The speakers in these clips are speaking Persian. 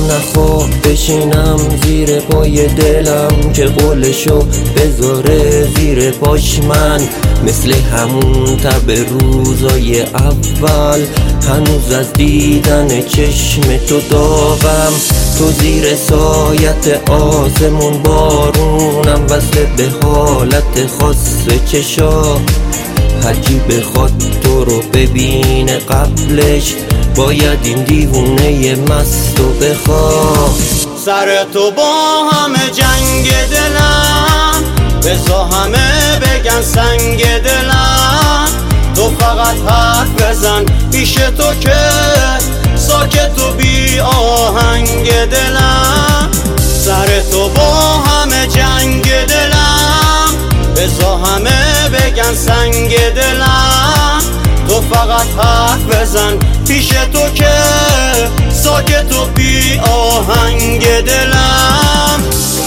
نخواه بشینم زیر پای دلم که قولشو بذاره زیر پاش. من مثل همون تب روزای اول هنوز از دیدن چشم تو داغم. تو زیر سایت آسمون بارونم، وصل به حالت خاص چشا. هرکی بخواد تو رو ببینه قبلش باید این دیوونه مست و بخواه. سر تو با همه جنگ دلم، بزا همه بگن سنگ دلم. تو فقط حرف بزن پیش تو که ساکت و بی آهنگ دلم. سر تو با همه جنگ دلم، بزا همه بگن سنگ دلم. تو فقط حرف بزن پیش تو که ساکت و بی آهنگ دلم.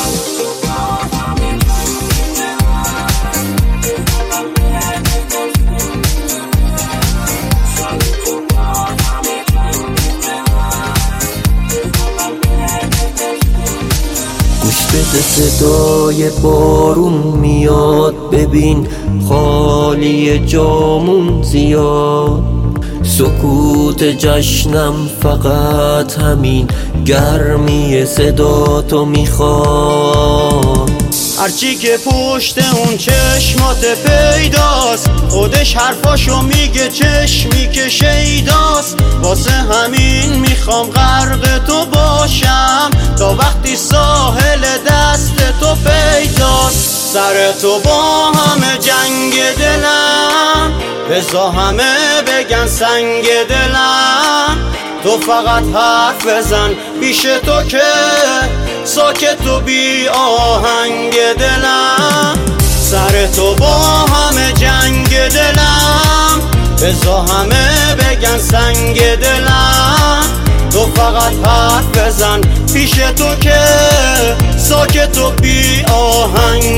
گوش بده صدای بارون میاد، ببین خالی جامون زیاد. سکوت جشنم فقط همین گرمی صدا تو میخواد. هرچی که پشت اون چشمات پیداست، خودش حرفاشو میگه چشمی که شیداست. واسه همین میخوام غرق تو باشم تا وقتی ساحل دست تو پیداست. سر تو با همه جنگ دلم، بزا همه بگن سنگ دلم. تو فقط حرف بزن پیش تو که ساکت و بی آهنگ دلم. سر تو با همه جنگ دلم، بزا همه بگن سنگ دلم. تو فقط حرف بزن پیش تو که ساکت و بی آهنگ